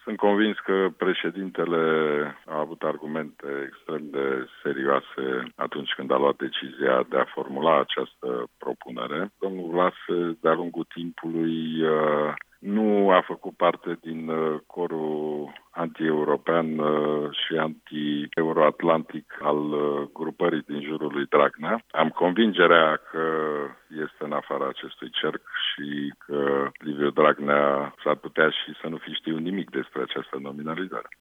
Sunt convins că președintele a avut argumente extrem de serioase atunci când a luat decizia de a formula această propunere. Domnul Vlase, de-a lungul timpului, nu a făcut parte din corul anti-european și anti-euroatlantic al grupării din jurul lui Dragnea. Am convingerea că este în afara acestui cerc și că Liviu Dragnea s-ar putea și să nu fi știut nimic despre această nominalizare.